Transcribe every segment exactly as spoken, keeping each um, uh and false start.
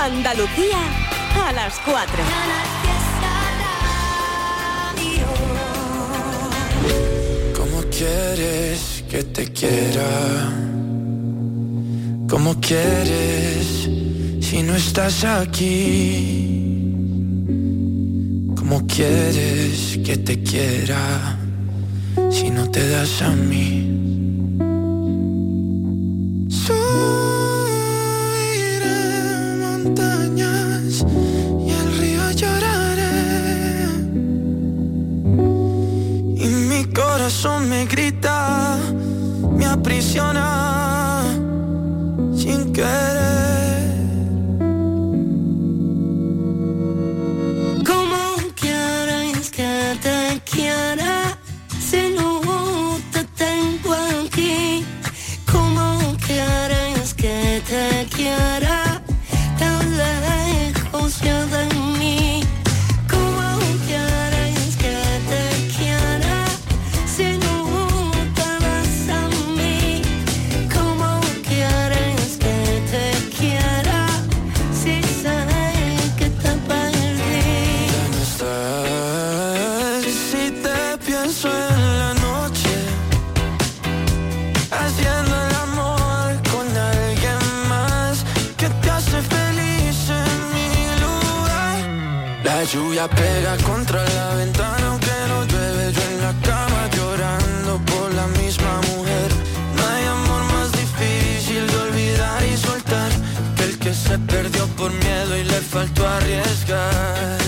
Andalucía a las cuatro. ¿Cómo quieres que te quiera? ¿Cómo quieres si no estás aquí? ¿Cómo quieres que te quiera si no te das a mí? Y el río lloraré y mi corazón me grita, me aprisiona sin querer. ¿Cómo quieres que te quiera si no te tengo aquí? ¿Cómo quieres que te quiera de mí? ¿Cómo quieres que te quiera si no te das a mí? ¿Cómo quieres que te quiera si sé que te perdí? Ya no estás. Y si te pienso en la noche haciendo el amor con alguien más que te hace feliz en la lluvia pega contra la ventana aunque no llueve, yo en la cama llorando por la misma mujer. No hay amor más difícil de olvidar y soltar que el que se perdió por miedo y le faltó arriesgar.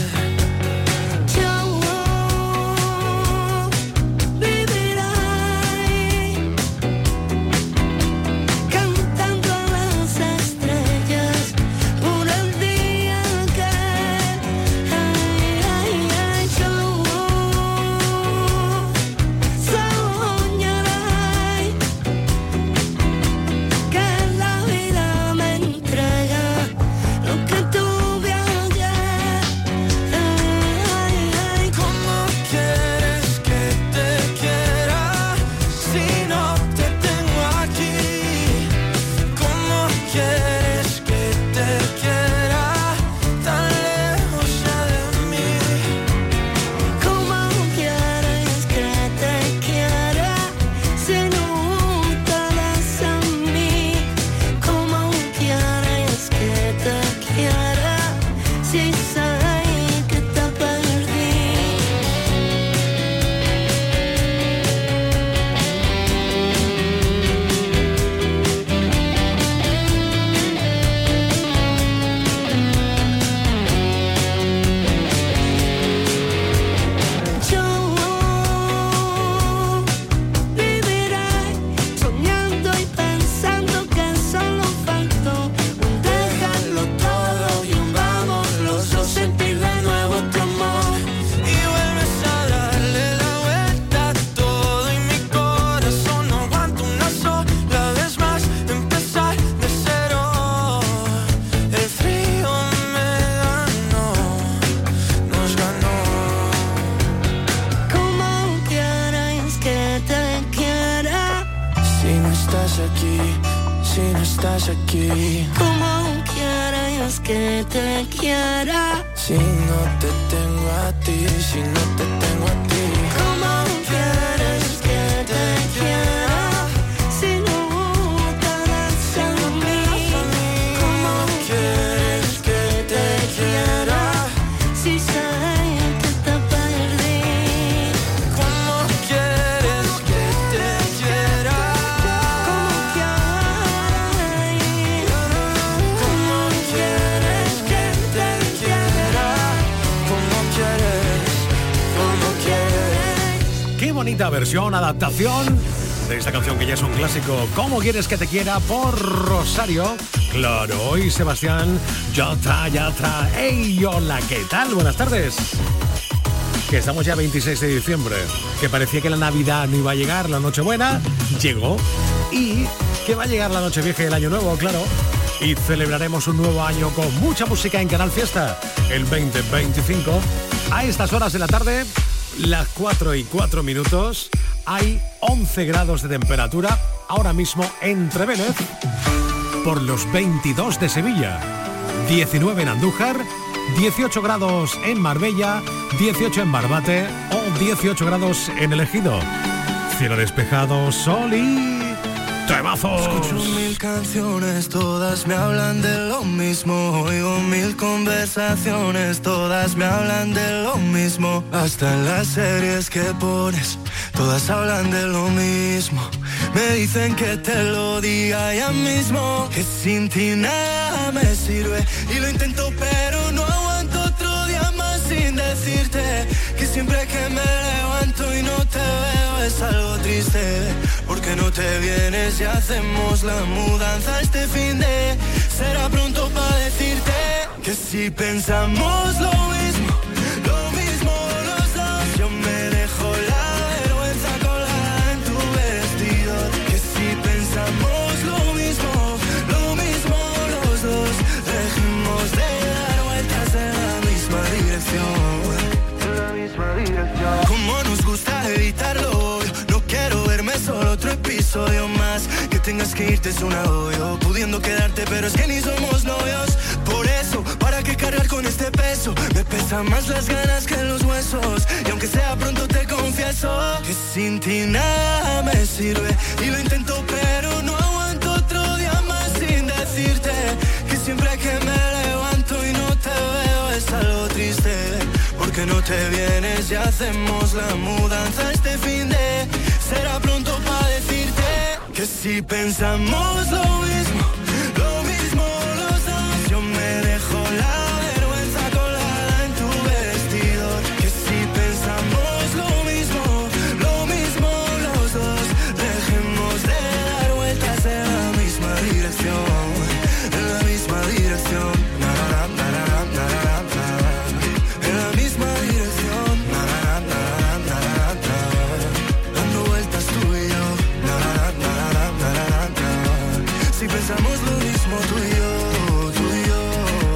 Aquí. ¿Cómo quieres que te quiera si no te tengo a ti, si no te tengo a ti? ¿Cómo quieres que te quiera si no te das a mí? ¿Cómo quieres que te quiera si sé que te perdí? ¿Cómo quieres que te quiera? Bonita versión, adaptación de esta canción que ya es un clásico. ¿Cómo quieres que te quiera? Por Rosario. Claro, y Sebastián Yatra, Yatra. ¡Hey, hola! ¿Qué tal? Buenas tardes. Que estamos ya veintiséis de diciembre. Que parecía que la Navidad no iba a llegar, la Nochebuena llegó. Y que va a llegar la Nochevieja y el Año Nuevo, claro. Y celebraremos un nuevo año con mucha música en Canal Fiesta. El veinte veinticinco. A estas horas de la tarde, las cuatro y cuatro minutos, hay once grados de temperatura ahora mismo entre Vélez por los veintidós de Sevilla, diecinueve en Andújar, dieciocho grados en Marbella, dieciocho en Barbate o dieciocho grados en El Ejido. Cielo despejado, sol y temazos. Escucho mil canciones, todas me hablan de lo mismo. Oigo mil conversaciones, todas me hablan de lo mismo. Hasta en las series que pones, todas hablan de lo mismo. Me dicen que te lo diga ya mismo, que sin ti nada me sirve. Y lo intento pero no aguanto otro día más sin decirte que siempre que me levanto y no te veo es algo triste. Porque no te vienes y hacemos la mudanza este fin de. Será pronto para decirte que si pensamos lo mismo, lo mismo los dos. Yo me dejo la vergüenza colgada en tu vestido. Que si pensamos lo mismo, lo mismo los dos. Dejemos de dar vueltas en la misma dirección. En la misma dirección. Como nos gusta evitarlo, no quiero verme solo otro episodio más. Que tengas que irte es un agobio, pudiendo quedarte pero es que ni somos novios. Por eso, ¿para qué cargar con este peso? Me pesan más las ganas que los huesos. Y aunque sea pronto te confieso que sin ti nada me sirve. Y lo intento pero no aguanto otro día más sin decirte que siempre que me levanto y no te veo es algo triste. Porque no te vienes y hacemos la mudanza este fin de. Será pronto para decirte que si pensamos lo mismo, lo mismo los dos. Yo me dejo la vergüenza colgada en tu vestido. Que si pensamos lo mismo, lo mismo los dos. Dejemos de dar vueltas en la misma dirección. En la misma dirección. Na, na, na, na, na, na, na. En la misma dirección. Na, na, na, na, na, na. Dando vueltas tú y yo. Na, na, na, na, na, na. Si pensamos lo mismo tú y yo, tú y yo.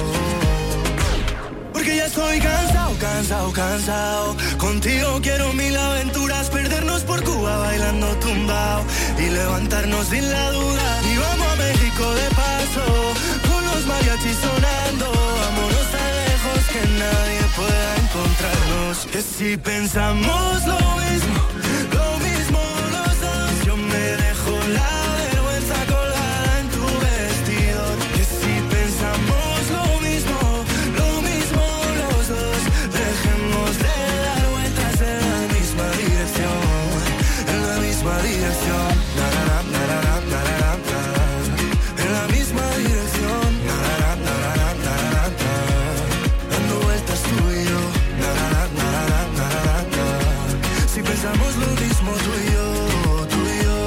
Porque ya estoy cansado, cansado, cansado. Contigo quiero mil aventuras, perdernos por Cuba bailando tumbao y levantarnos sin la duda. Y vamos a México de paso, con los mariachis sonando. Vámonos tan lejos que nadie pueda encontrarnos. Que si pensamos lo mismo, lo mismo los dos. Yo me dejo la vergüenza colgada en tu vestido. Que si pensamos lo mismo, lo mismo los dos. Dejemos de dar vueltas en la misma dirección. En la misma dirección. Na, na, na, na, na, na, na, na. En la misma dirección. Na, na, na, na, na, na, na, na. Dando vueltas tú y yo. Na, na, na, na, na, na, na. Si pensamos lo mismo tú y yo, tú y yo.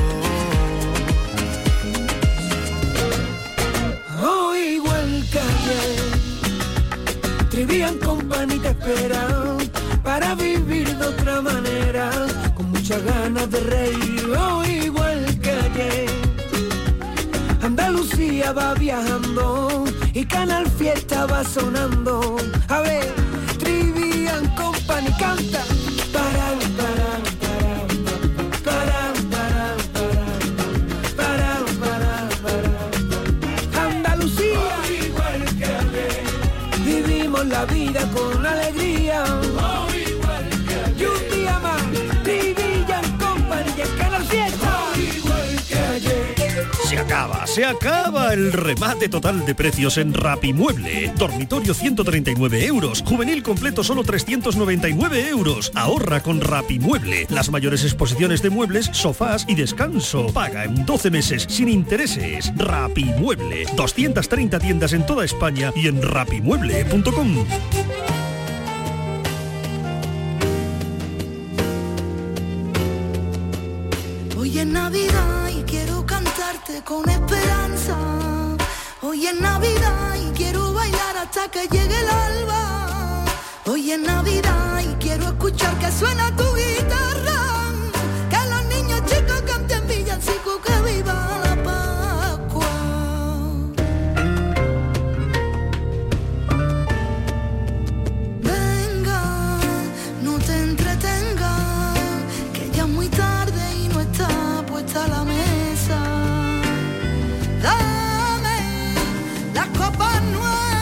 Hoy igual que ayer, Trivian Company te esperan para vivir de otra manera, con muchas ganas de reír. Hoy igual que ayer, Andalucía va viajando y Canal Fiesta va sonando. A ver, Trivian Company canta. Para, para, para, para, para, para, para, para. Andalucía, hoy igual que ayer, vivimos la vida con alegría. Hoy igual que ayer, y un día más, Trivian Company y el Canal Fiesta. Hoy igual que ayer. Se acaba, se acaba el remate total de precios en Rapimueble. Dormitorio ciento treinta y nueve euros, juvenil completo solo trescientos noventa y nueve euros. Ahorra con Rapimueble. Las mayores exposiciones de muebles, sofás y descanso. Paga en doce meses sin intereses. Rapimueble. doscientas treinta tiendas en toda España y en rapimueble punto com. Hoy es Navidad y quiero cantarte con esperanza. Hoy es Navidad y quiero bailar hasta que llegue el alba. Hoy es Navidad y quiero escuchar que suena tu guitarra. Que los niños chicos canten villancicos, que viva la Pascua. Venga, no te entretengas, que ya es muy tarde y no está puesta la mesa. Dame las copas nuevas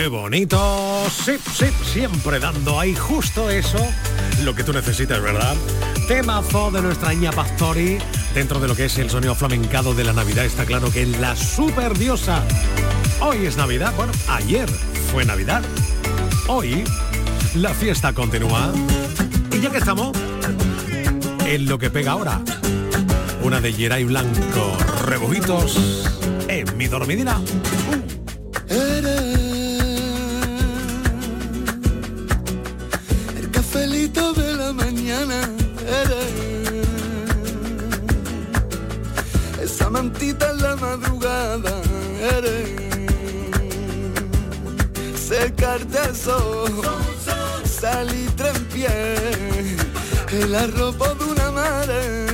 Qué bonito. Sí, sí, siempre dando ahí justo eso, lo que tú necesitas, ¿verdad? Temazo de nuestra Ña Pastori, dentro de lo que es el sonido flamencado de la Navidad. Está claro que es la super diosa. Hoy es Navidad, bueno, ayer fue Navidad. Hoy la fiesta continúa. Y ya que estamos en lo que pega ahora, una de Geray Blanco, Rebujitos en mi dormidina. Uh. Eres el cafelito de la mañana, eres esa mantita en la madrugada, eres secarte el sol, salitre en pie, el arropo de una madre.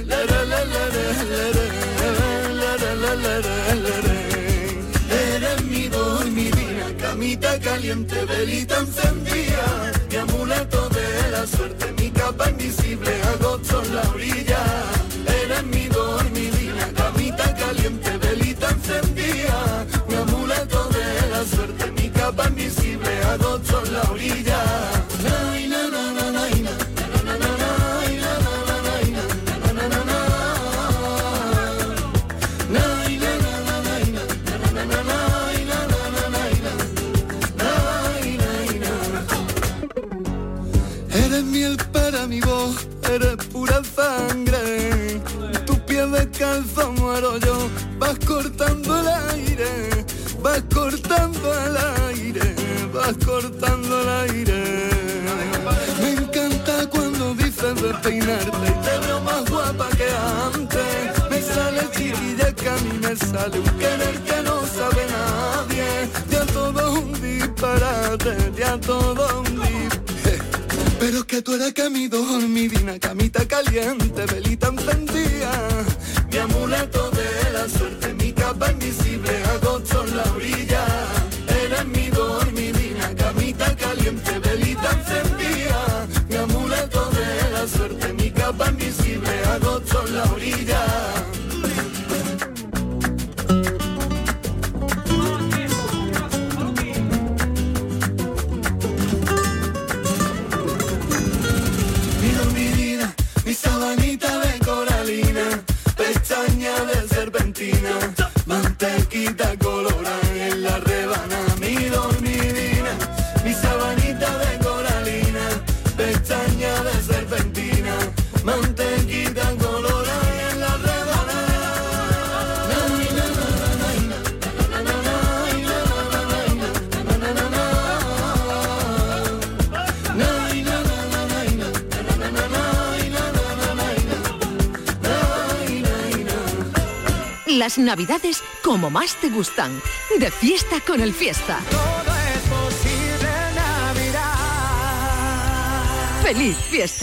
Eres mi dormidina, camita caliente, velita encendida, mi amuleto de la suerte, mi capa invisible, agosto en la orilla. Eres mi dormidina, camita caliente, velita encendida, mi amuleto de la suerte, mi capa invisible, agosto en la orilla. Ay, na, na, na, na, na. Eres miel para mi voz, eres pura sangre. Tu piel descalzo muero yo. Vas cortando el aire, vas cortando el aire, vas cortando el aire. Me encanta cuando dices de peinarte y te veo más guapa que antes. Me sale chiquilla que a mí me sale un querer que no sabe nadie. Ya todo un disparate, ya todo un disparate. Pero que tú eres que mi dormidina, camita caliente, velita encendida, mi amuleto de la suerte, mi capa invisible, agosto en la orilla. Eres mi dormidina, camita caliente, velita encendida, mi amuleto de la suerte, mi capa invisible, agosto en la orilla. Mi sabanita de coralina, pestaña de serpentina, mantequita colorada en la rebana. Mi dormidina, mi sabanita de coralina, pestaña de serpentina, mantequita colorada en la rebana. Las navidades como más te gustan. De fiesta con el Fiesta. Todo es posible en Navidad. ¡Feliz fiesta!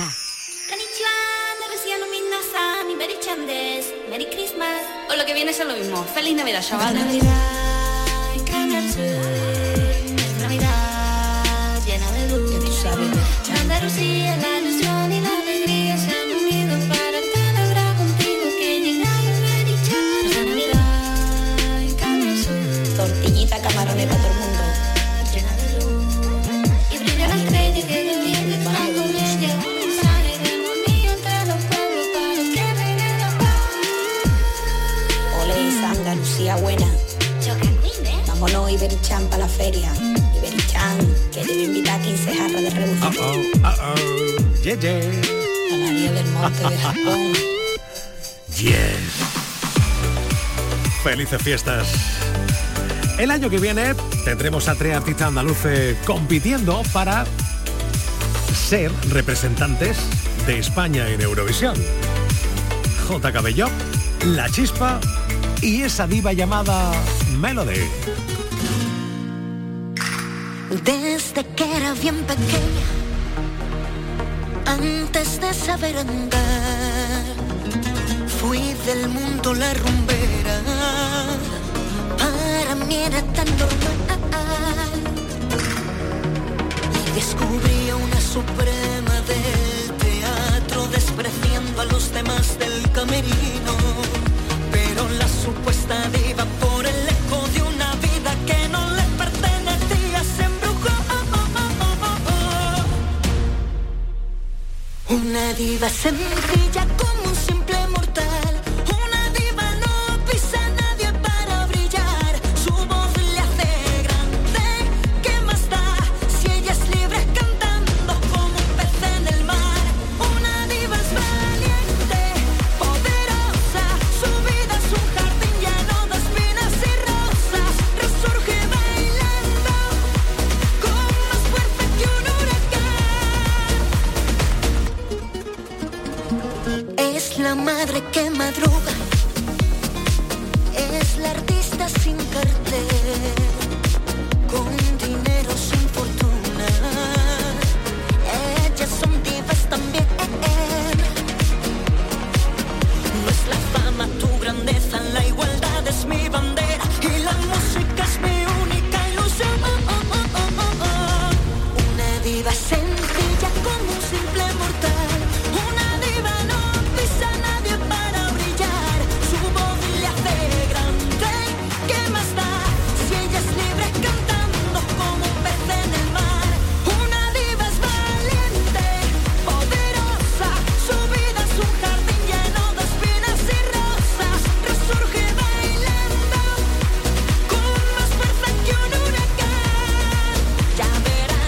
Merry Christmas. O lo que viene es lo mismo. Feliz Navidad, chavales. Navidad en Canal Sur. Es Navidad llena de luz. Que tú sabes. Andalucía, la ilusión y la alegría se han unido para celebrar contigo que llega el Merry Christmas. Navidad en Canal Sur. Tortillita, camarones para todo el mundo. Llena de luz. Y brilla la estrella que el día que está con ella. Un mensaje de armonía entre los pueblos para que reine la paz. Ole, esa Andalucía buena. Vámonos, Iberichan, para la feria. Iberichan, que te voy a invitar a quince jarras de rebujito. Uh oh, uh oh, yeah, yeah. A María del Monte de Japón. Yes. Felices fiestas. El año que viene tendremos a tres artistas andaluces compitiendo para ser representantes de España en Eurovisión. J. Cabello, La Chispa y esa diva llamada Melody. Desde que era bien pequeña, antes de saber andar, fui del mundo la rumbera. Para mí era tan normal. Y descubrí a una suprema del teatro, despreciando a los demás del camerino. Pero la supuesta diva, por el eco de una vida que no le pertenecía, siempre diva sencilla como un simple mortal. Una diva no pisa a nadie para brillar. Su voz le hace grande. ¿Qué más da si ella es libre cantando como un pez en el mar? Una diva es valiente, poderosa. Su vida es un jardín lleno de espinas y rosas. Resurge bailando con más fuerza que un huracán. Es la madre que madruga, es la artista sin cartel, con dinero sin fortuna. Ellas son divas también. No es la fama tu grandeza, la igualdad es mi bandera y la música es mi única ilusión. Una diva sencilla como un simple mortal. Una diva no pisa a nadie para brillar. Su voz le hace grande. ¿Qué más da si ella es libre cantando como un pez en el mar? Una diva es valiente, poderosa. Su vida es un jardín lleno de espinas y rosas. Resurge bailando con más fuerza que un huracán. Ya verán.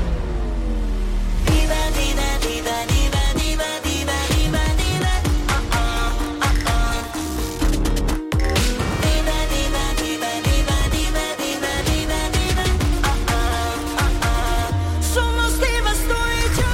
Diva, diva, diva, diva, diva, diva, diva, diva. Oh, oh, oh, oh. Diva, diva, diva, diva, diva, diva, diva, diva. Oh, oh, oh, oh. Somos divas tú y yo.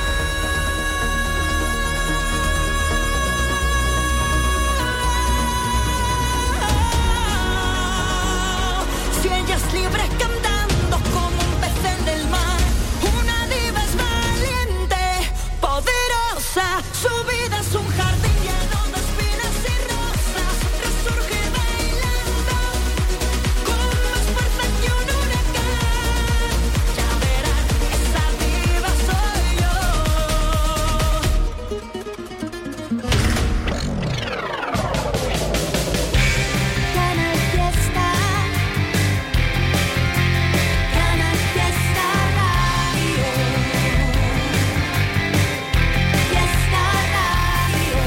Si ella es libre cantando como un pez en el mar. Una diva es valiente, poderosa. Su vida es un jardín lleno de espinas y rosas. Resurge bailando con más fuerza que un huracán. Ya verán, esa diva soy yo. Canal Fiesta, Canal Fiesta Radio, Fiesta Radio.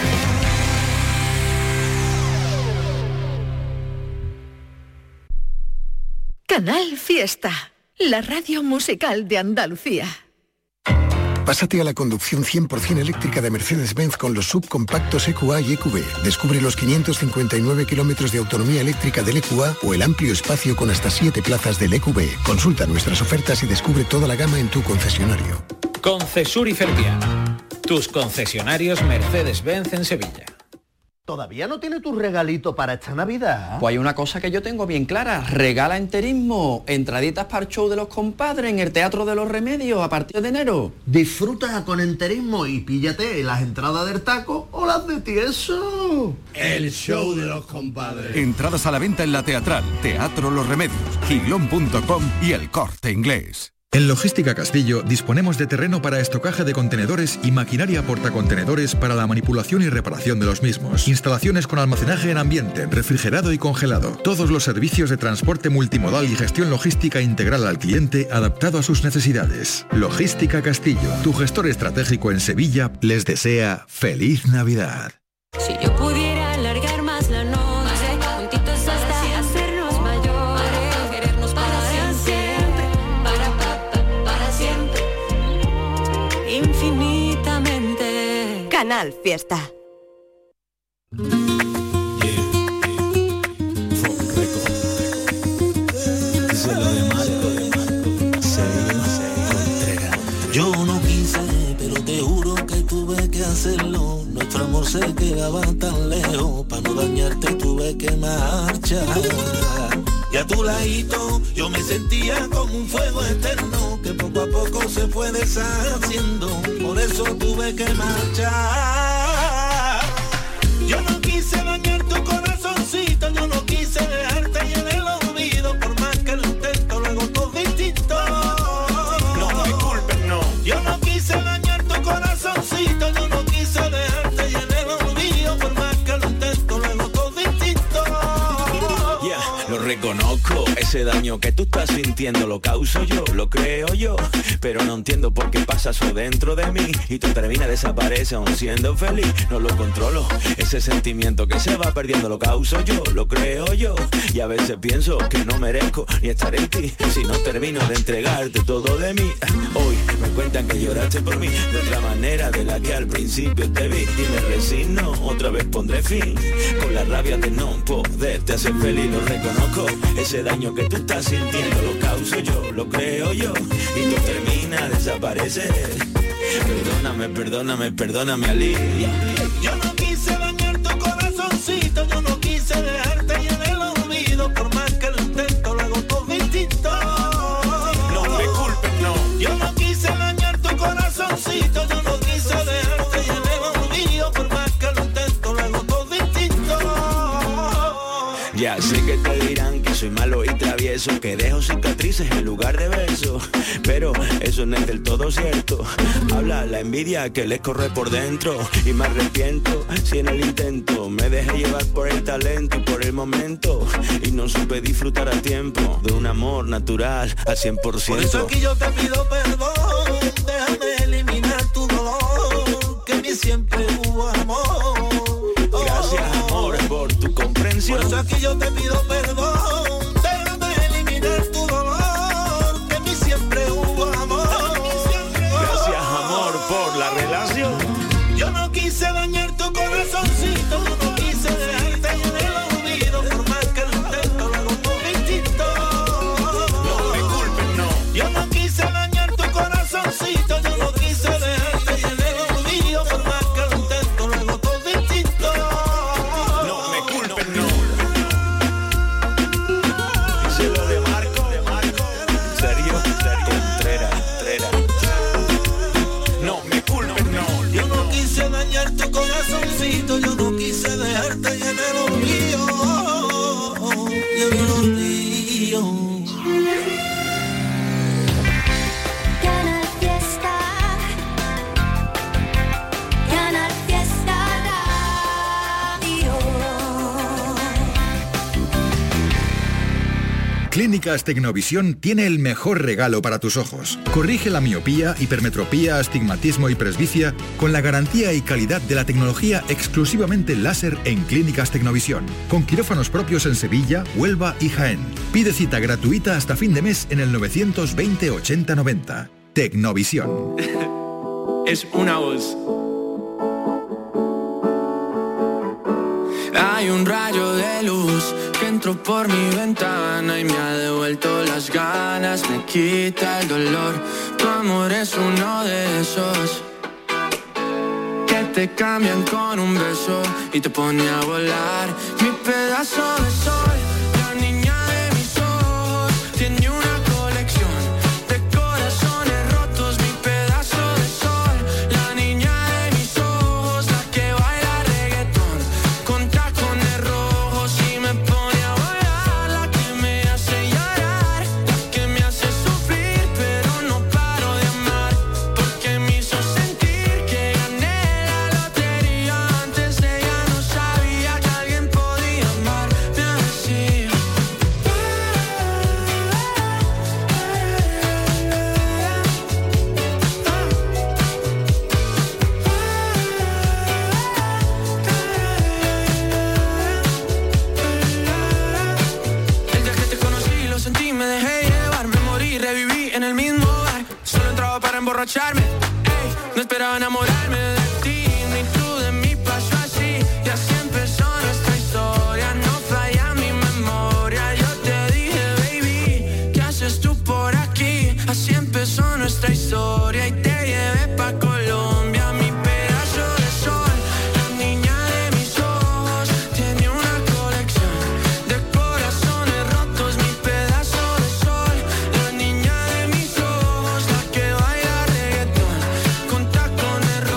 Canal Fiesta, la radio musical de Andalucía. Pásate a la conducción cien por ciento eléctrica de Mercedes-Benz con los subcompactos E Q A y E Q B. Descubre los quinientos cincuenta y nueve kilómetros de autonomía eléctrica del E Q A o el amplio espacio con hasta siete plazas del E Q B. Consulta nuestras ofertas y descubre toda la gama en tu concesionario. Concesur y Fervial, tus concesionarios Mercedes-Benz en Sevilla. ¿Todavía no tiene tu regalito para esta Navidad? Pues hay una cosa que yo tengo bien clara, regala enterismo, entraditas para el show de los compadres en el Teatro de los Remedios a partir de enero. Disfruta con enterismo y píllate las entradas del taco o las de tieso. El show de los compadres. Entradas a la venta en la Teatral, Teatro Los Remedios, Giglón punto com y El Corte Inglés. En Logística Castillo disponemos de terreno para estocaje de contenedores y maquinaria portacontenedores para la manipulación y reparación de los mismos. Instalaciones con almacenaje en ambiente, refrigerado y congelado. Todos los servicios de transporte multimodal y gestión logística integral al cliente adaptado a sus necesidades. Logística Castillo, tu gestor estratégico en Sevilla, les desea feliz Navidad. Si yo pudiera alargar más la noche, juntitos hasta hacernos mayores, querernos para siempre, para, para, para siempre, infinitamente. Canal Fiesta. Yo no quise, pero te juro que tuve que hacerlo. Nuestro amor se quedaba tan lejos, para no dañarte tuve que marchar. Y a tu ladito yo me sentía como un fuego eterno, que poco a poco se fue deshaciendo, por eso tuve que marchar. Yo no quise dañar tu corazoncito, yo no quise dejarte y en el olvido, por más que lo intento, luego todo distinto. No me disculpes, no. Yo no quise dañar tu corazoncito, yo no quise dejarte y en el olvido, por más que lo intento, luego todo distinto. Yeah, lo reconozco, es Ese daño que tú estás sintiendo lo causo yo, lo creo yo. Pero no entiendo por qué pasa eso dentro de mí y tú terminas, desaparece aún siendo feliz. No lo controlo, ese sentimiento que se va perdiendo lo causo yo, lo creo yo. Y a veces pienso que no merezco ni estar en ti si no termino de entregarte todo de mí. Hoy me cuentan que lloraste por mí de otra manera de la que al principio te vi. Y me resigno, otra vez pondré fin. Con la rabia de no poderte hacer feliz, lo reconozco. Ese daño que tú estás sintiendo lo causo yo, lo creo yo. Y tú terminas, desapareces. Perdóname, perdóname, perdóname, Ali. Yo no quise dañar tu corazoncito, yo no quise dejarte y en el olvido. Por más que lo intento, lo hago todo distinto. No me culpes, no. Yo no quise dañar tu corazoncito, yo no quise dejarte y en el olvido. Por más que lo intento, lo hago todo distinto. Ya sé que te dirán que soy malo y travieso, que dejo cicatrices en lugar de besos, pero eso no es del todo cierto. Habla la envidia que les corre por dentro y me arrepiento si en el intento me dejé llevar por el talento y por el momento y no supe disfrutar a tiempo de un amor natural al cien por ciento. Por eso aquí yo te pido perdón, déjame eliminar tu dolor, que en mí siempre hubo amor. Gracias, amor, por tu comprensión. Por eso aquí yo te pido perdón, déjame eliminar tu dolor, que en mí siempre hubo amor. Gracias, amor, por la relación. Yo no quise dañar tu corazoncito, yo no quise dejarte en el olvido. Por más que lo intento, lo hago todo distinto. No me culpes, no. Yo no quise dañar tu corazoncito, yo no quise dejarte en el olvido. Por más que lo intento, lo hago todo distinto. No me culpes, no. Díselo de Marco, de Marco. Serio, serio, Contreras, Contreras. No me culpes, no. Yo no quise dañar tu corazoncito, yo no quise dejarte y en el olvido. Y en el olvido. Canal Fiesta, Canal Fiesta Radio. Clínicas Tecnovisión tiene el mejor regalo para tus ojos. Corrige la miopía, hipermetropía, astigmatismo y presbicia con la garantía y calidad de la tecnología exclusivamente láser en Clínicas Tecnovisión, con quirófanos propios en Sevilla, Huelva y Jaén. Pide cita gratuita hasta fin de mes en el novecientos veinte ochenta noventa. Tecnovisión. Es una voz. Hay un rayo de luz que entró por mi ventana y me ha devuelto las ganas, me quita el dolor. Tu amor es uno de esos que te cambian con un beso y te pone a volar. Mi pedazo de sol, la niña de mis ojos, tiene una colección de corazones rotos. Mi pedazo de sol, la niña de mis ojos, la que baila reggaetón con tacones rojos y me pone a volar. La que me hace llorar, la que me hace sufrir, pero no paro de amar, porque me hizo sentir que gané la lotería. Antes de ella no sabía que alguien podía amarme así. El día que te conocí lo sentí, me dejé llevar, me morí, reviví en el mismo bar. Solo entraba para emborracharme, ey, no esperaba enamorarme de ti, ni tú de mí pasó así. Y así empezó nuestra historia, no falla mi memoria. Yo te dije, baby, ¿qué haces tú por aquí? Así empezó nuestra historia y te llevé pa' Colombia. Mi pedazo de sol, la niña de mis ojos, tiene una colección de corazones rotos. Mi pedazo de sol, la niña de mis ojos, la que baila reggaetón con tacones rojos.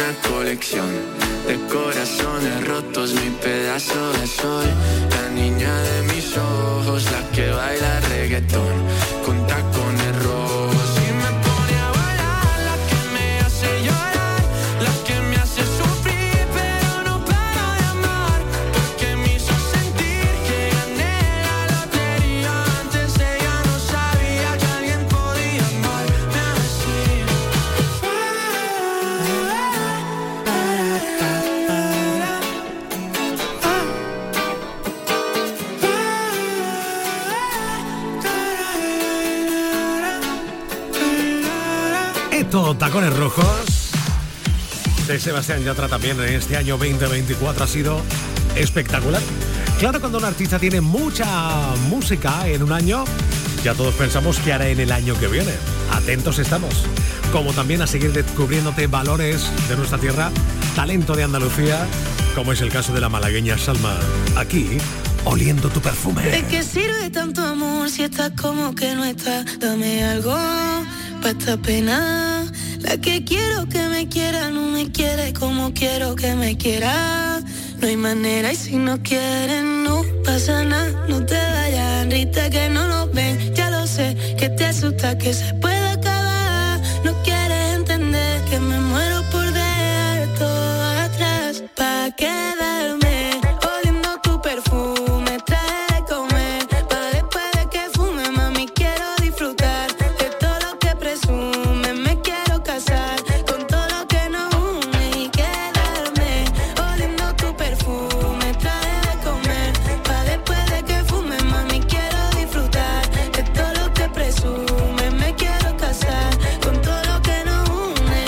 una colección de corazones rotos, mi pedazo de sol. La niña de mis ojos, la que baila reggaetón con tacones rojos y me pone a bailar, la que me hace llorar, la que me hace sufrir, pero no paro de amar, porque me hizo sentir que gané la lotería. Antes ella no sabía que alguien podía amarme así. Esto, Tacones Rojos, de Sebastián Yatra, también en este año veinte veinticuatro ha sido espectacular. Claro, cuando un artista tiene mucha música en un año, ya todos pensamos qué hará en el año que viene. Atentos estamos. Como también a seguir descubriéndote valores de nuestra tierra, talento de Andalucía, como es el caso de la malagueña Salma, aquí, oliendo tu perfume. ¿De qué sirve tanto amor si estás como que no estás? Dame algo pa' esta pena. La que quiero que me quiera no me quiere como quiero que me quiera. No hay manera y si no quieren no pasa nada. No te vayas, Rita, que no lo ven. Ya lo sé, que te asusta que se pueda acabar. No quieres entender que me muero por dejar todo atrás pa' quedarme oliendo tu perfume. Trae de comer pa' después de que fume, mami, quiero disfrutar de todo lo que presume. Me quiero casar con todo lo que nos une y quedarme oliendo tu perfume. Trae de comer pa' después de que fume, mami, quiero disfrutar de todo lo que presume. Me quiero casar con todo lo que nos une.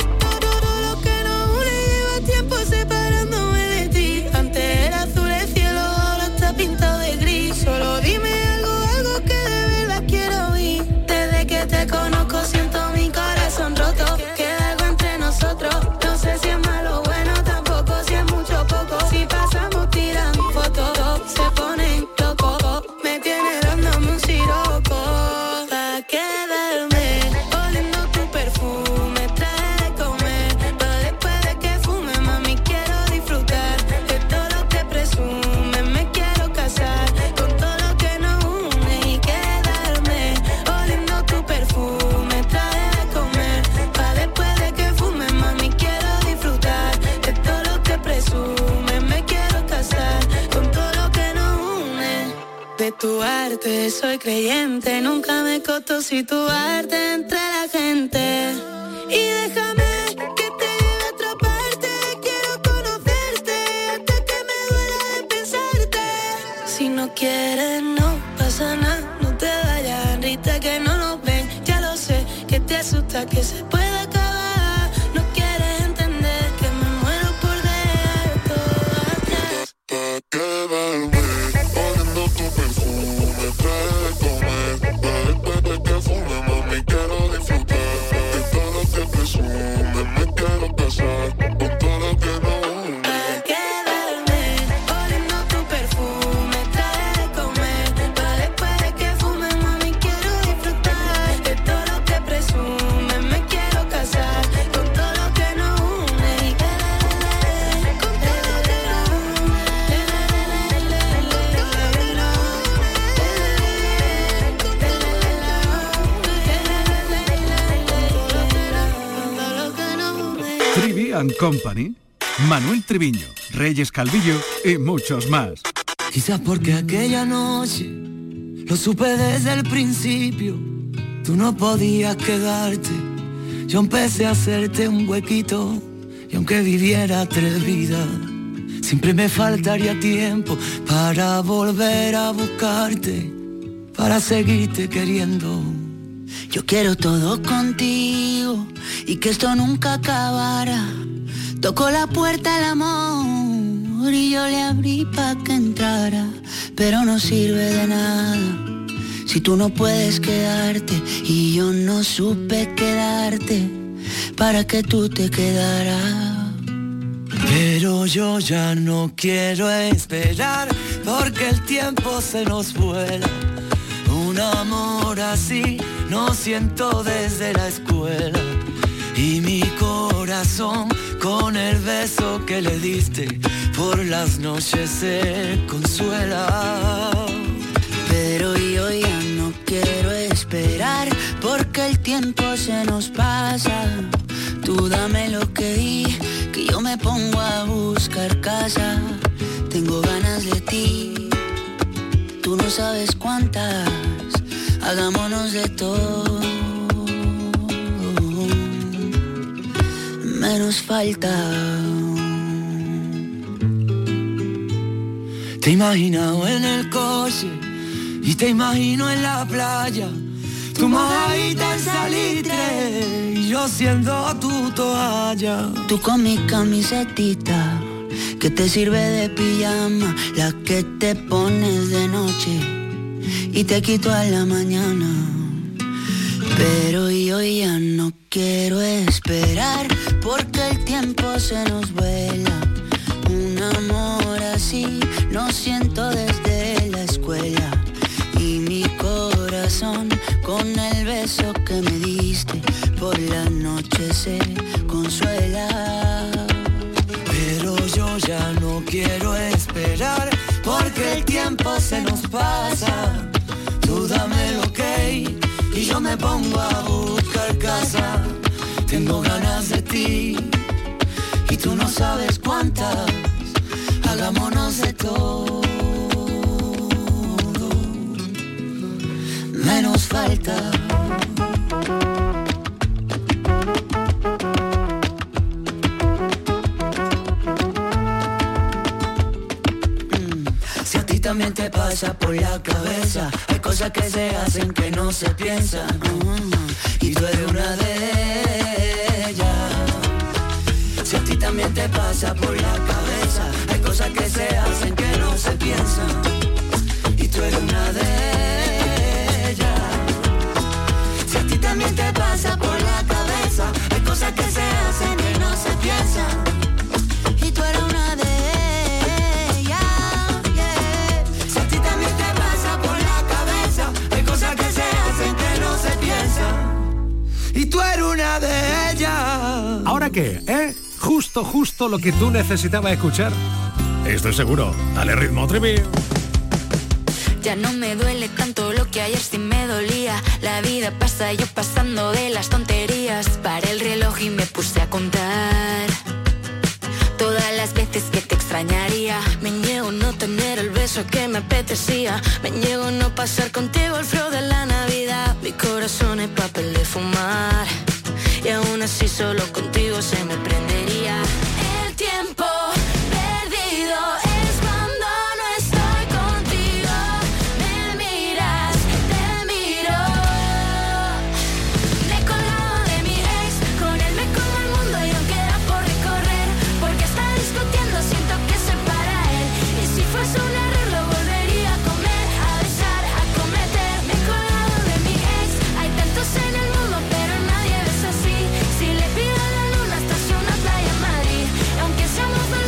Todo lo que nos une lleva tiempo separándome de ti. Antes era azul el cielo, ahora está pintado de gris. Solo dime algo, algo que de verdad quiero oír. Desde que te conozco siento mi corazón roto. Queda algo entre nosotros. No sé si es malo o bueno, tampoco si es mucho o poco. Si pasamos tirando fotos, se ponen locos. Me tiene dándome un siroco pa' quedarme oliendo tu perfume. Trae de comer pa' después de que fume, mami, quiero disfrutar de todo lo que presume. Me quiero casar con todo lo que nos une y quedarme oliendo tu perfume. Trae de comer pa' después de que fume, mami, quiero disfrutar de todo lo que presume. Me quiero casar con todo lo que nos une. De tu arte soy creyente, nunca me costó si tu arte entre la gente. Y déjame que te lleve a otra parte, quiero conocerte hasta que me duela de pensarte. Si no quieres no pasa nada, no te vayas, Rita, que no nos ven. Ya lo sé, que te asusta que se pueda acabar. No quieres entender que me muero por dejar todo atrás. Pa' quedarme oliendo tu perfume. Trae de comer pa' después de que fume, mami, quiero disfrutar de todo lo que presume. Me quiero casar con todo lo que nos une. Pa' quedarme oliendo tu perfume. Trae de comer pa' después de que fume, mami, quiero disfrutar de todo lo que presume. Me quiero casar con todo lo que nos une y quedarme con todo lo que nos une. Trivian Company, Manuel Triviño, Reyes Calvillo y muchos más. Quizás porque aquella noche lo supe desde el principio. Tú no podías quedarte. Yo empecé a hacerte un huequito. Y aunque viviera tres vidas, siempre me faltaría tiempo para volver a buscarte, para seguirte queriendo. Yo quiero todo contigo y que esto nunca acabara. Tocó la puerta el amor y yo le abrí pa' que entrara, pero no sirve de nada si tú no puedes quedarte y yo no supe quedarte para que tú te quedaras. Pero yo ya no quiero esperar porque el tiempo se nos vuela. Un amor así no siento desde la escuela y mi corazón corazón con el beso que le diste, por las noches se consuela. Pero yo ya no quiero esperar, porque el tiempo se nos pasa. Tú dame lo que di, que yo me pongo a buscar casa. Tengo ganas de ti, tú no sabes cuántas. Hagámonos de todo, menos falta. Te he imaginado en el coche y te imagino en la playa, tu mojadita en salitre y yo siendo tu toalla. Tú con mi camisetita que te sirve de pijama, la que te pones de noche y te quito a la mañana. Pero yo ya no quiero esperar, porque el tiempo se nos vuela. Un amor así lo siento desde la escuela. Y mi corazón con el beso que me diste, por la noche se consuela. Pero yo ya no quiero esperar, porque el tiempo se nos pasa. Tú dame el ok y yo me pongo a buscar casa. Tengo ganas de ti y tú no sabes cuántas. Hagámonos de todo, menos falta. Si a ti también te pasa por la cabeza, hay cosas que se hacen que no se piensan, uh-huh. Y tú eres una de ellas. Si a ti también te pasa por la cabeza, hay cosas que se hacen que no se piensan, y tú eres una de ellas. Si a ti también te pasa por la cabeza, hay cosas que se hacen que no se piensan, y tú eres una de ellas. Yeah. Si a ti también te pasa por la cabeza, hay cosas que se hacen que no se piensan, y tú eres una de ellas. ¿Ahora qué? ¿Eh? Justo, justo lo que tú necesitabas escuchar. Estoy seguro. Dale ritmo, Trivi. Ya no me duele tanto lo que ayer sí me dolía. La vida pasa, yo pasando de las tonterías. Paré el reloj y me puse a contar todas las veces que te extrañaría. Me niego no tener el beso que me apetecía. Me niego no pasar contigo el frío de la Navidad. Mi corazón es papel de fumar, y aún así solo contigo se me prendería. El tiempo perdido es cuando no estoy contigo. Me miras, te miro. Me he colgado de mi ex, con él me como el mundo y aún queda por recorrer. Porque está discutiendo, siento que soy para él. Y si fuese un error lo volvería a comer, a besar, a cometer. Me he colgado de mi ex, hay tantos en el mundo pero nadie es así. Si le pido a la luna hasta una playa en Madrid, aunque seamos dos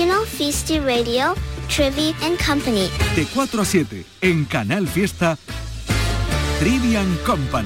National Feisty Radio, Trivia and Company. De cuatro a siete, en Canal Fiesta, Trivia and Company.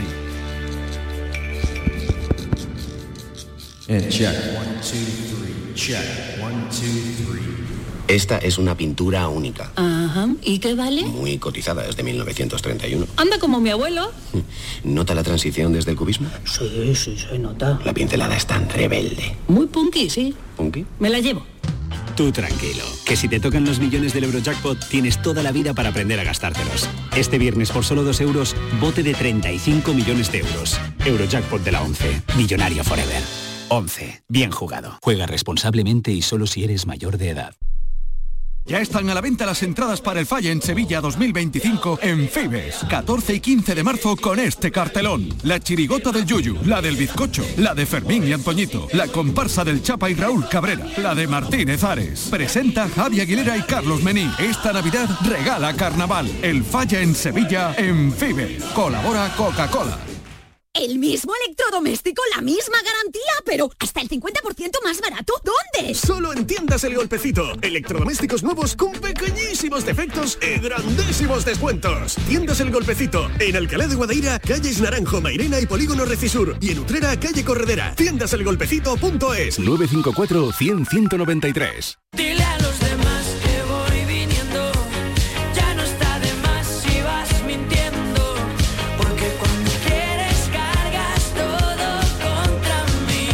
And check. One, two, three. Check. One, two, three. Esta es una pintura única. Ajá. ¿Y qué vale? Muy cotizada, desde mil novecientos treinta y uno. Anda como mi abuelo. ¿Nota la transición desde el cubismo? Sí, sí, se nota. La pincelada es tan rebelde. Muy punky, sí. ¿Punky? Me la llevo. Tú tranquilo, que si te tocan los millones del Eurojackpot, tienes toda la vida para aprender a gastártelos. Este viernes, por solo dos euros, bote de treinta y cinco millones de euros. Eurojackpot de la once. Millonario forever. once. Bien jugado. Juega responsablemente y solo si eres mayor de edad. Ya están a la venta las entradas para el Falla en Sevilla dos mil veinticinco en Fibes. catorce y quince de marzo con este cartelón. La chirigota del Yuyu, la del bizcocho, la de Fermín y Antoñito, la comparsa del Chapa y Raúl Cabrera, la de Martínez Ares. Presenta Javi Aguilera y Carlos Mení. Esta Navidad regala carnaval. El Falla en Sevilla en Fibes. Colabora Coca-Cola. El mismo electrodoméstico, la misma garantía, pero hasta el cincuenta por ciento más barato. ¿Dónde? Solo en Tiendas El Golpecito. Electrodomésticos nuevos con pequeñísimos defectos y grandísimos descuentos. Tiendas El Golpecito. En Alcalá de Guadaira, calles Naranjo, Mairena y Polígono Recisur. Y en Utrera, calle Corredera. tiendas el golpecito punto es. nueve cinco cuatro, cien, ciento noventa y tres. Dile a los demás que voy viniendo. Ya no está de más si vas mintiendo. Porque cuando quieres cargas todo contra mí.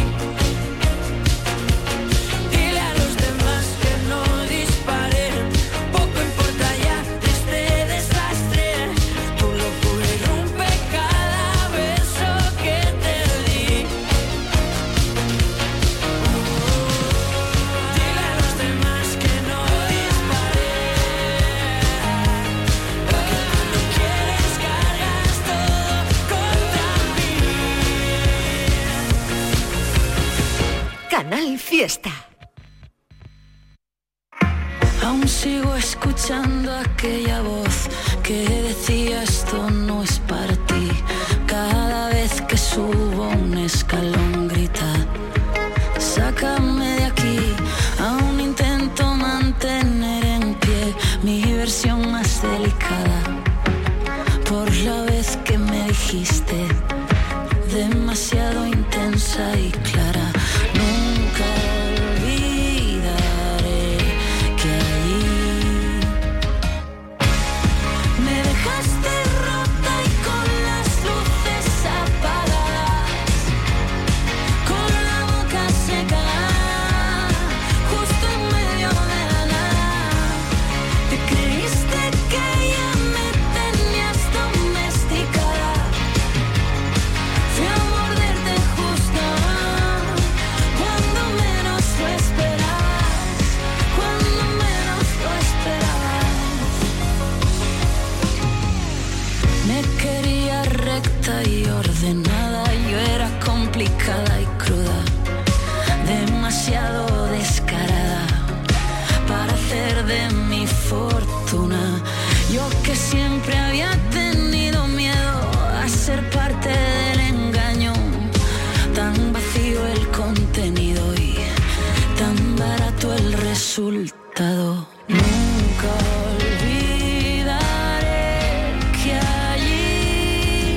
Dile a los demás que no disparen. Poco importa ya de este desastre. Tu locura irrumpe cada beso que te di. Dile a los demás que no disparen. Porque cuando quieres cargas todo contra mí. Canal Fiesta. Aún sigo escuchando aquella voz que decía esto no es para ti. Cada vez que subo un escalón grita, sácame de aquí. Aún intento mantener en pie mi versión más delicada. Por la vez que me dijiste, demasiado intensa y clara. Nunca olvidaré que allí me dejaste rota y con las luces apagadas, con la boca seca, justo en medio de la nada. Te creíste que ya me tenías domesticada. Fui a morderte justo cuando menos lo esperabas, cuando menos lo esperabas. Me quería recta y ordenada, yo era complicada y cruda, demasiado descarada para hacer de mi fortuna. Yo que siempre había tenido miedo a ser parte del engaño, tan vacío el contenido y tan barato el resultado. Nunca olvidaré que allí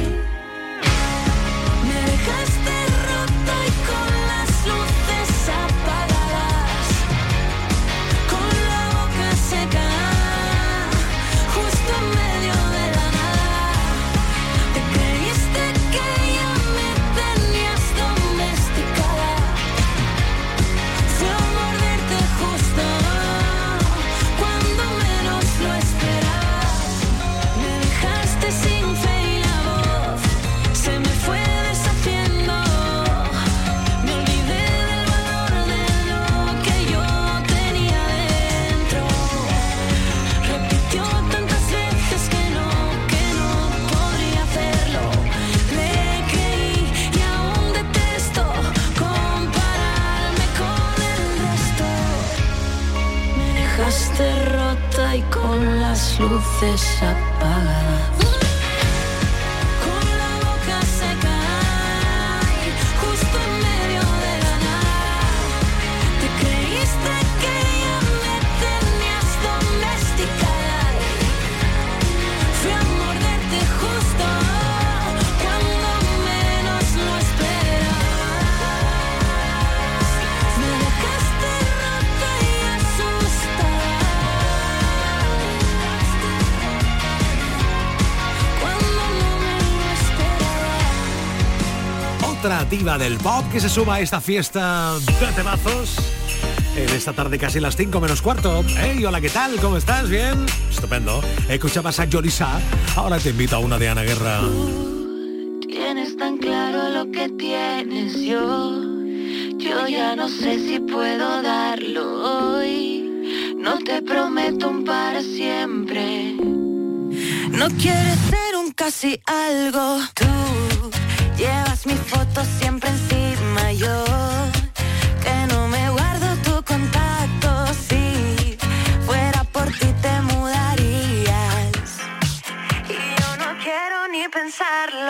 me dejaste rota y con las luces apagadas, con la boca seca, justo en medio de la nada. Te creíste que ya me tenías domesticada. Fui a morderte justo cuando menos lo esperabas. Me dejaste sin fe y la voz se me fue deshaciendo. Me olvidé del valor de lo que yo tenía dentro. Repitió tantas veces que no, que no podría hacerlo. Le creí y aún detesto compararme con el resto. Me dejaste rota y con las luces apagadas, con la boca seca y justo en medio de la nada. Te creíste que ya me ilustrativa del pop que se suma a esta fiesta de temazos. En esta tarde casi las cinco menos cuarto. Hey, hola, ¿qué tal? ¿Cómo estás? ¿Bien? Estupendo. Escuchabas a Yolisa. Ahora te invito a una de Ana Guerra. Tienes tan claro lo que tienes yo. Yo ya no sé si puedo darlo hoy. No te prometo un para siempre. No quieres ser un casi algo. Tú llevas mi foto siempre encima. Yo que no me guardo tu contacto. Si fuera por ti te mudarías. Y yo no quiero ni pensarlo.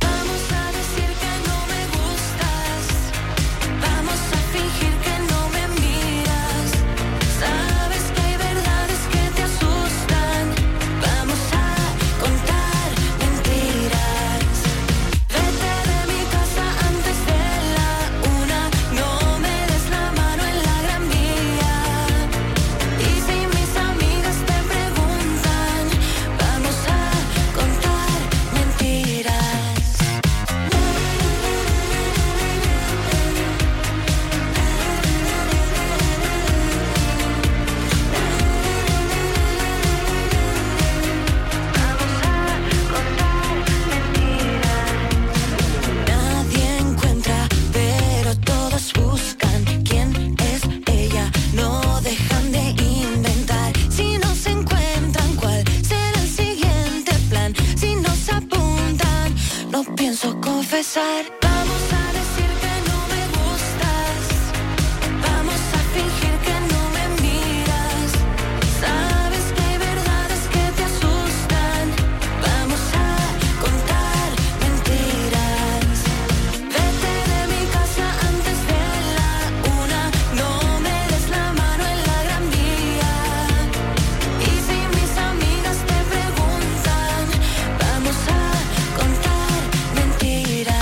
Confesar, vamos a decir que no me gustas, vamos a fingir que no me miras, sabes que hay verdades que te asustan, vamos a contar mentiras, vete de mi casa antes de la una, no me des la mano en la Gran Vía, y si mis amigas te preguntan, vamos a contar mentiras.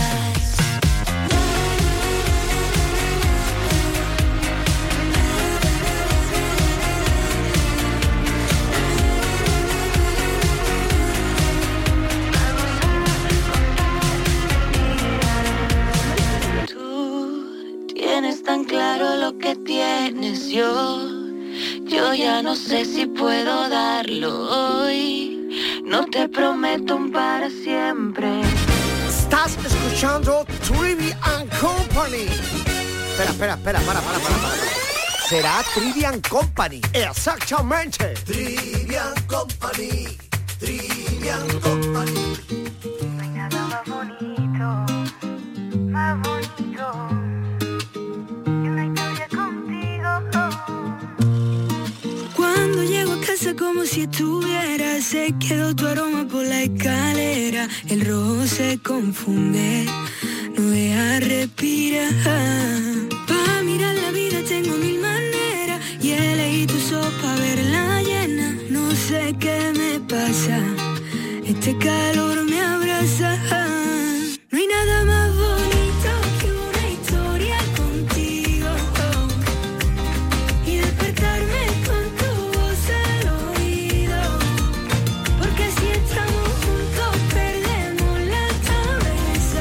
Tienes tan claro lo que tienes yo. Yo ya no sé si puedo darlo hoy. No te prometo un para siempre. Estás escuchando Trivian Company. Espera, espera, espera, para, para, para, para. Será Trivian Company. Exactamente. Trivian Company. Trivian Company. No hay nada más bonito, más bonito. Cuando llego a casa como si estuviera, se quedó tu aroma por la escalera. El rojo se confunde, no deja respirar. Pa' mirar la vida tengo mil maneras y elegí tu sopa verla llena. No sé qué me pasa, este calor me abraza. No hay nada más bonito que una historia contigo y despertarme con tu voz al oído, porque si estamos juntos perdemos la cabeza.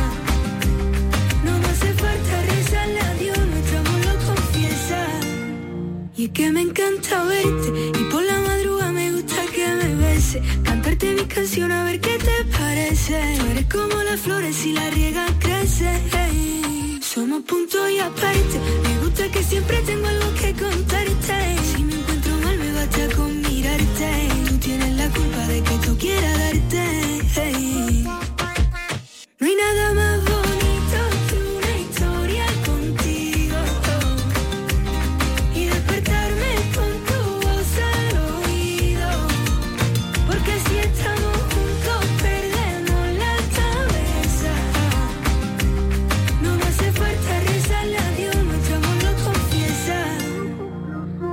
No me hace falta rezarle a Dios, nuestro amor lo confiesa. Y es que me encanta verte y por la madrugada me gusta que me beses, cantarte mis canciones a ver qué te parece. Tú eres como las flores y la riega crece. Hey. Somos punto y aparte, me gusta que siempre tengo algo que contarte. Si me encuentro mal me basta con mirarte. Tú tienes la culpa de que tú quieras darte. Hey. No hay nada más bonito que una historia contigo y despertarme con tu voz al oído, porque si estamos juntos perdemos la cabeza. No me hace falta rezarle a Dios, nuestro amor lo confiesa.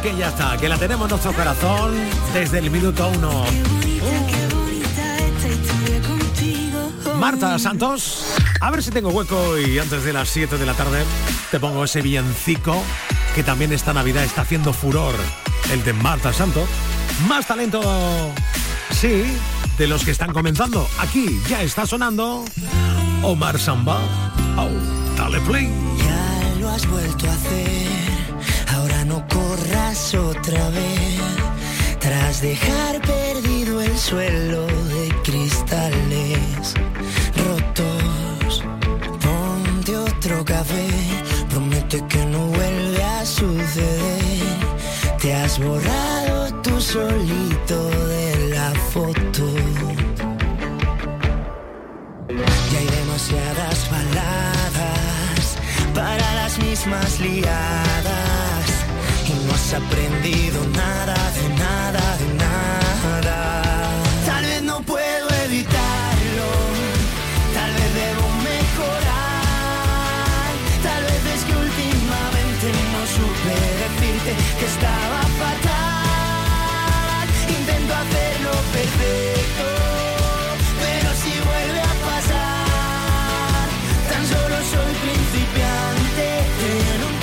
que ya está, que la tenemos en nuestro corazón desde el minuto uno. Marta Santos, a ver si tengo hueco y antes de las siete de la tarde te pongo ese villancico que también esta Navidad está haciendo furor, el de Marta Santos. Más talento, sí, de los que están comenzando. Aquí ya está sonando Omar Samba. Oh, dale play. Ya lo has vuelto a hacer, ahora no corras otra vez, tras dejar perdido el suelo de cristales rotos. Ponte otro café, promete que no vuelve a suceder. Te has borrado tú solito de la foto. Ya hay demasiadas baladas para las mismas liadas y no has aprendido nada de nada de nada. Tal vez no puedo evitarlo, tal vez debo mejorar, tal vez es que últimamente no supe decirte que estaba fatal. Intento hacerlo perfecto, pero si vuelve a pasar, tan solo soy principiante, ten un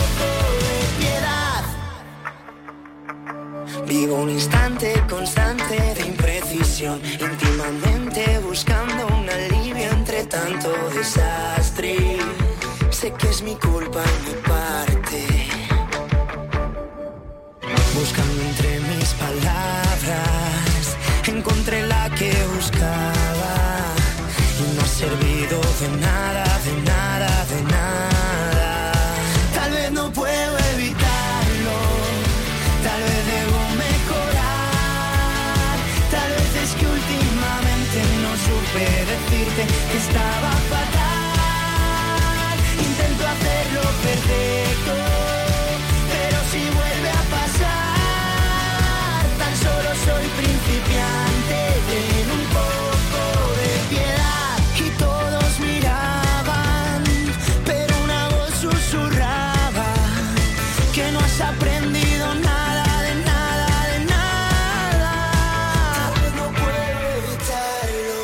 poco de piedad. Vivo un instante constante de imprecisión, íntimamente buscando un alivio entre tanto desastre. Sé que es mi culpa y mi parte, buscando entre mis palabras, encontré la que buscaba y no ha servido de nada, de nada, de nada. Tal vez no puedo evitarlo, tal vez debo mejorar, tal vez es que últimamente no supe decirte que estaba fatal. Intento hacerlo perfecto, pero si vuelve a pasar, tan solo soy principiante, ten un poco de piedad. Y todos miraban, pero una voz susurraba que no has aprendido nada de nada de nada. Tal vez no puedo evitarlo,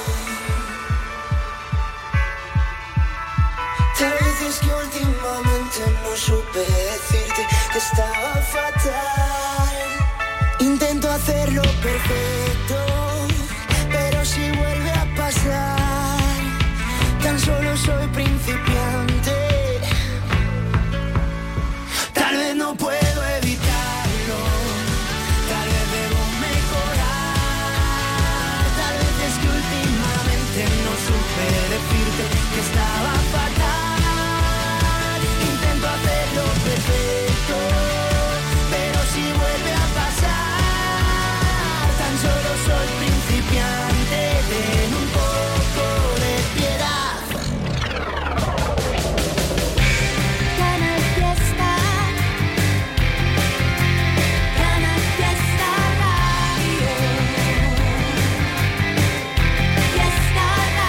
tal vez es que últimamente no supe decirte que estaba fatal. Intento hacerlo perfecto, pero si vuelve a pasar, tan solo soy principiante. Tal vez no puedo evitarlo, tal vez debo mejorar, tal vez es que últimamente no supe decirte que estaba fatal. Intento hacerlo perfecto, pero si vuelve a pasar, tan solo soy principiante, ten un poco de piedad. Canal Fiesta, Canal Fiesta Radio, Fiesta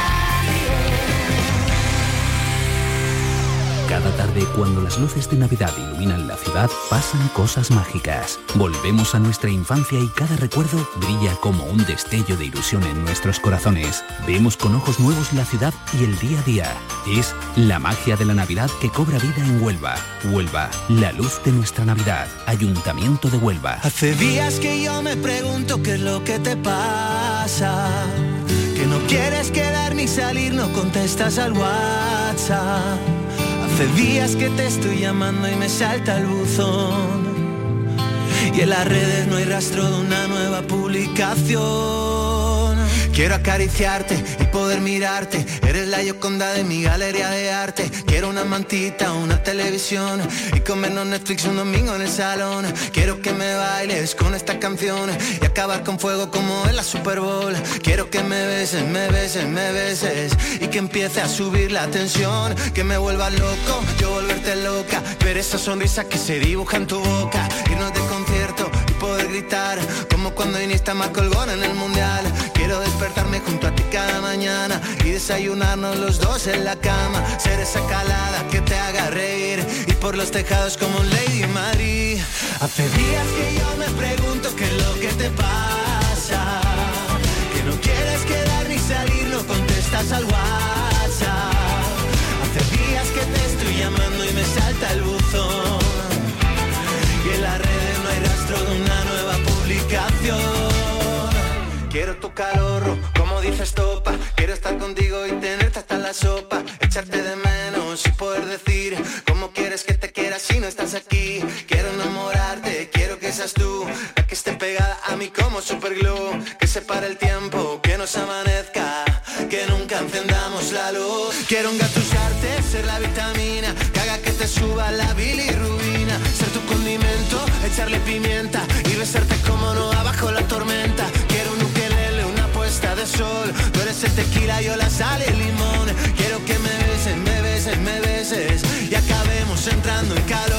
Radio. Cada tarde, cuando las luces de Navidad iluminan la ciudad, pasan cosas mágicas. Volvemos a nuestra infancia y cada recuerdo brilla como un destello de ilusión en nuestros corazones. Vemos con ojos nuevos la ciudad y el día a día. Es la magia de la Navidad que cobra vida en Huelva. Huelva, la luz de nuestra Navidad. Ayuntamiento de Huelva. Hace días que yo me pregunto qué es lo que te pasa, que no quieres quedar ni salir, no contestas al WhatsApp. Hace días que te estoy llamando y me salta el buzón, y en las redes no hay rastro de una nueva publicación. Quiero acariciarte y poder mirarte, eres la Gioconda de mi galería de arte. Quiero una mantita, una televisión y comernos Netflix un domingo en el salón. Quiero que me bailes con estas canciones y acabar con fuego como en la Super Bowl. Quiero que me beses, me beses, me beses y que empiece a subir la tensión, que me vuelvas loco, yo volverte loca, ver esa sonrisa que se dibuja en tu boca, irnos de concierto y poder gritar, como cuando Iniesta marcó el gol en el Mundial. Quiero despertarme junto a ti cada mañana y desayunarnos los dos en la cama. Ser esa calada que te haga reír y por los tejados como un Lady Madrid. Hace días que yo me pregunto qué es lo que te pasa, que no quieres quedar ni salir, no contestas al WhatsApp. Hace días que te estoy llamando y me salta el buzón, y en las redes no hay rastro de una nueva publicación. Quiero tu calor, como dices topa, quiero estar contigo y tenerte hasta en la sopa, echarte de menos y poder decir cómo quieres que te quiera si no estás aquí. Quiero enamorarte, quiero que seas tú la que esté pegada a mí como superglue, que separe el tiempo, que nos amanezca, que nunca encendamos la luz. Quiero engatusarte, ser la vitamina que haga que te suba la bilirrubina, ser tu condimento, echarle pimienta y besarte como no abajo la tormenta. Quiero un ukelele, una puesta de sol, tú eres el tequila, yo la sal y el limón. Quiero que me beses, me beses, me beses y acabemos entrando en calor.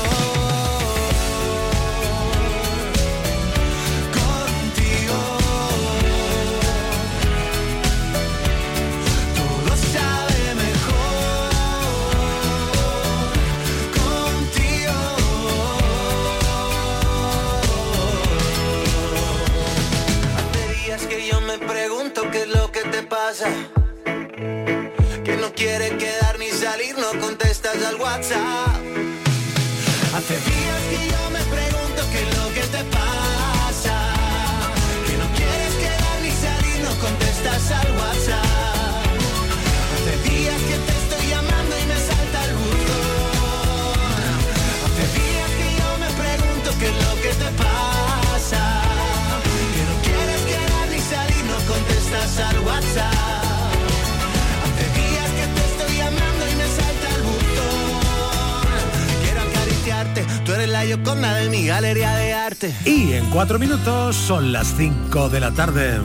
Pregunto qué es lo que te pasa, que no quieres quedar ni salir, no contestas al WhatsApp. Hace días que yo me pregunto qué es lo que te pasa, que no quieres quedar ni salir, no contestas al WhatsApp. Hace días que te estoy llamando y me salta el buzón. Hace días que yo me pregunto qué es lo que te pasa, que no quieres quedar ni salir, no contestas al WhatsApp. Hace días que te estoy llamando y me salta el buzón. Quiero acariciarte, tú eres la Yoconda de mi galería de arte. Y en cuatro minutos son las cinco de la tarde.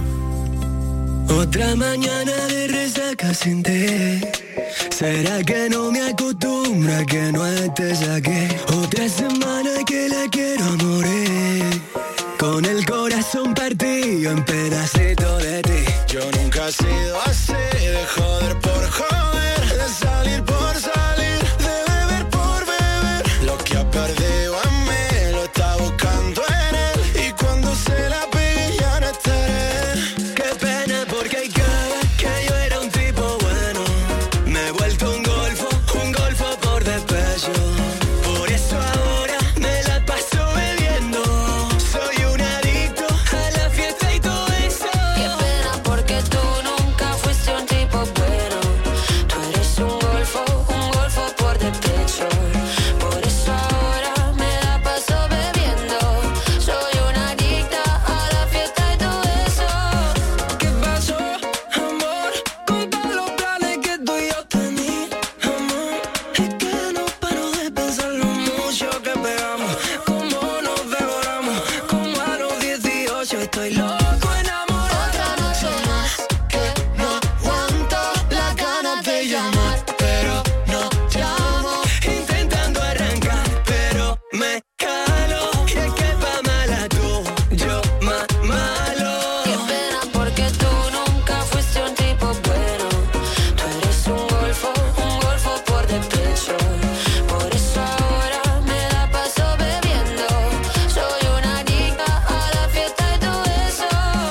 Otra mañana de resaca sin té. ¿Será que no me acostumbra que no estés aquí? Otra semana que la quiero a morir, con el corazón partido en pedacitos de ti. Yo nunca he sido así, de joder por joder, de salir por salir, de beber por beber. Lo que ha perdido en mí lo está buscando en él, y cuando se la pegue ya no estaré. Qué pena porque hay cada que yo era un tipo bueno, me he vuelto un golfo, un golfo por despecho. Por eso ahora me la paso bebiendo, soy un adicto a la fiesta y todo eso. Qué pena porque tú nunca fuiste un tipo bueno, tú eres un golfo, un golfo por despecho. Por eso ahora me la paso bebiendo, soy una adicta a la fiesta y todo eso. ¿Qué pasó, amor? Con todos los planes que tú y yo teníamos, es que no paro de pensar lo mucho que pegamos, cómo nos devoramos, como a los dieciocho estoy loco enamorado. Otra noche más que no aguanto las ganas de llamar, pero no llamo. Intentando arrancar, pero me calo. Y es que pa' mala tú, yo más malo. Qué pena porque tú nunca fuiste un tipo bueno, tú eres un golfo, un golfo por despecho. Por eso ahora me la paso bebiendo, soy una adicta a la fiesta y todo eso.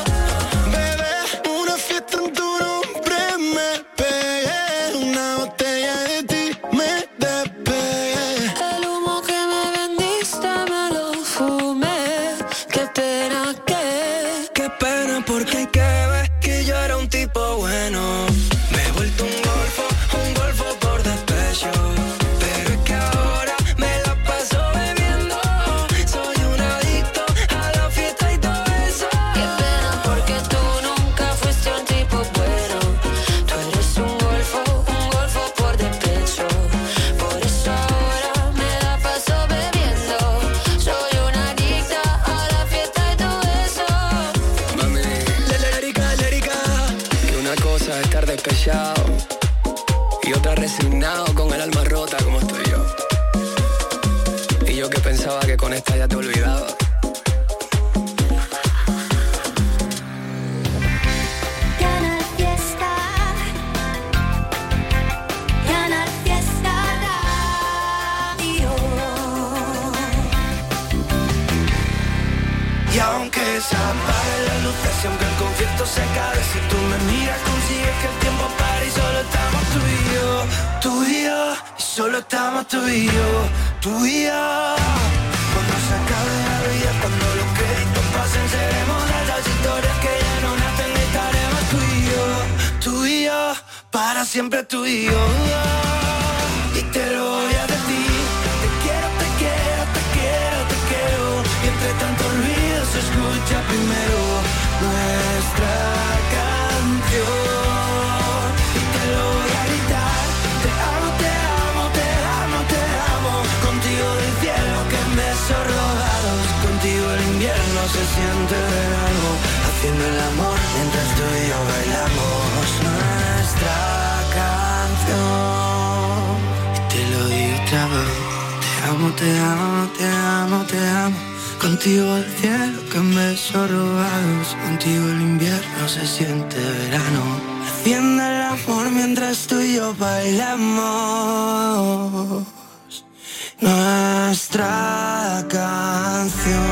Bebé, una fiesta en tu nombre me pegué, una botella de ti me despegué. El humo que me vendiste me lo fumé, qué pena que... Qué pena porque hay que ver que yo era un tipo bueno, me he vuelto un golfo, un golfo por despecho. Pero es que ahora me la paso bebiendo, soy un adicto a la fiesta y todo eso. Qué pena porque tú nunca fuiste un tipo bueno, tú eres un golfo, un golfo por despecho. Por eso ahora me la paso bebiendo, soy una adicta a la fiesta y todo eso. Mami, lérica, lérica, que una cosa es estar despechado y otra resignado con el alma rota como estoy yo. Y yo que pensaba que con esta ya te olvidaba. cabeza. Apaga las luces y aunque el concierto se acabe, si tú me miras consigues que el tiempo pare y solo estamos tú y yo, tú y yo, y solo estamos tú y yo, tú y yo. Cuando se acabe la vida, cuando los créditos pasen, seremos de esas historias que ya no nacen y estaremos tú y yo, tú y yo, para siempre tú y yo. Y te lo voy a decir, te quiero, te quiero, te quiero, te quiero. Y entre tanto ruido se escucha primero nuestra canción. Y te lo voy a gritar, te amo, te amo, te amo, te amo. Contigo del cielo que besos robados, contigo el invierno se siente verano. Haciendo el amor mientras tú y yo bailamos nuestra canción. Y te lo digo otra vez, te amo, te amo, te amo, te amo. Contigo el cielo que en besos robados, contigo el invierno se siente verano. Haciendo el amor mientras tú y yo bailamos nuestra canción.